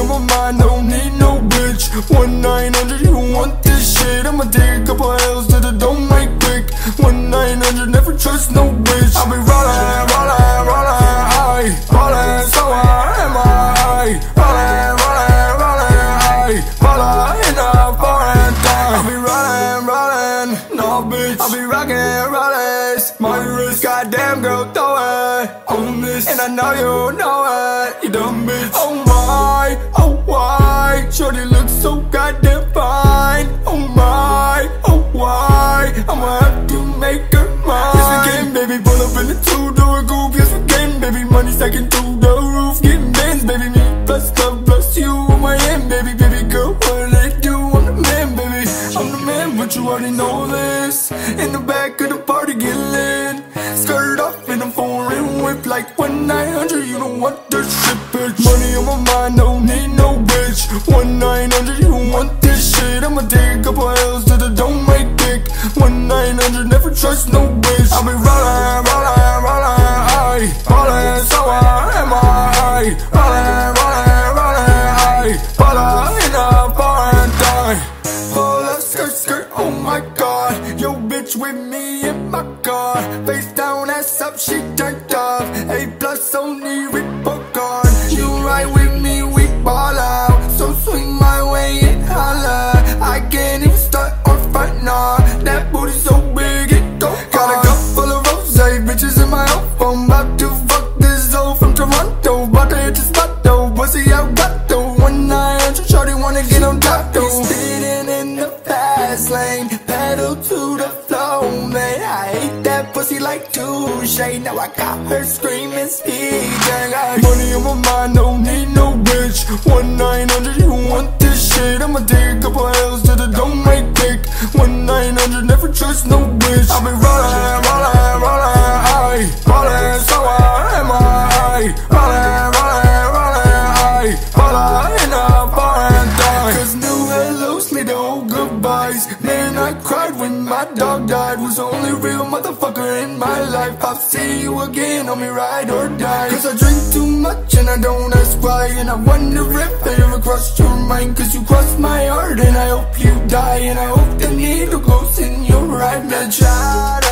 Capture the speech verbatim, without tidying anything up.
my mind, don't need no bitch. One nine hundred, you don't want this shit. I'ma take a couple L's to the don't make quick. One nine hundred, never trust no bitch. I'll be rollin', rollin', rollin', aye, rollin', so I am I. Rollin', rollin', rollin', aye, rollin' in a foreign time. I'll be rollin', rollin', no bitch. I'll be rockin', rollin', my wrist. Goddamn girl, throw it on this, and I know you know it, you dumb bitch. Oh my, oh why, shorty looks so goddamn fine. Oh my, oh why, I'ma have to make her mine. Yes we can, baby, pull up in the two-door coupe. Yes we can, baby, money stacking through the roof. Getting bands, baby, me plus love plus you on my hand, baby, baby girl, what they do? I'm the man, baby, I'm the man, but you already know this. In the back of the party, get lit, skirt off in a foreign whip like one nine hundred. You don't want this shit, bitch. Money on my mind, don't need no bitch. One nine hundred, you don't want this shit. I'ma take a couple L's to the don't make dick. One nine hundred, never trust no bitch. I'll be rollin', rollin', rollin', aye, rollin', so I am I. Rollin', rollin', rollin', aye, rollin' in a foreign time. Pull up, skirt, skirt, oh my god. Yo bitch with me in my car, face down, ass up, she turned up. A plus only report card. You ride with me, we ball out. So swing my way and holla. I can't even start or fight, nah. That booty so big, it go hard. Got a cup full of rose, bitches in my phone. About to fuck this hoe from Toronto. About to hit the spot though, pussy out got though. One nine hundred, shorty wanna get on top though. Speeding in the fast lane, pedal to the flow, man. I hate that pussy like touche. Now I got her screaming, speed. Money on my mind, don't need no bitch. One nine hundred, you don't want this shit. I'ma take a couple L's to the don't make quick. One nine hundred, never trust no bitch. I'll be rollin', rollin', rollin', aye, rollin', so I am I. Rollin', rollin', rollin', aye, rollin' in a foreign time. Cause new hellos lead to old goodbyes. Man, I cried when my dog died. Was the only real motherfucker in my life. I'll see you again, on me ride or die. Cause I drink too much and I don't ask why. And I wonder if I ever crossed your mind. Cause you crossed my heart and I hope you die. And I hope the needle goes in your right. Let's try